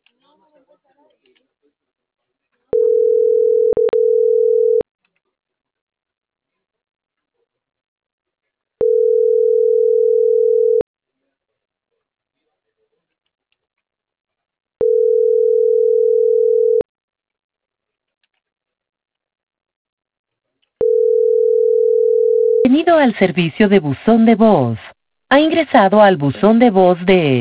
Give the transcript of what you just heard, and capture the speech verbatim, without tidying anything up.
Bienvenido al servicio de buzón de voz. Ha ingresado al buzón de voz de